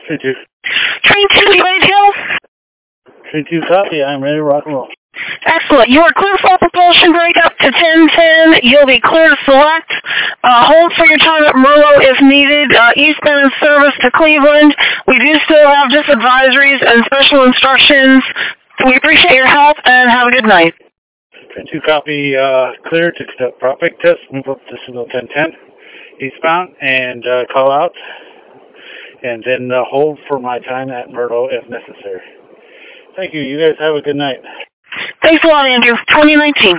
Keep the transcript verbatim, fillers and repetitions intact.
Train two. Train two, you ready to go? Train two, copy. I'm ready to rock and roll. Excellent. You are clear for propulsion break up to ten ten. You'll be clear to select. Uh, hold for your time at Merlo if needed. Uh, eastbound service to Cleveland. We do still have disadvisories and special instructions. We appreciate your help and have a good night. Train two, copy. Uh, clear to conduct prop brake test. Move up to signal ten ten. Eastbound and uh, call out. And then uh, hold for my time at Merlo if necessary. Thank you. You guys have a good night. Thanks a lot, Andrew. twenty nineteen.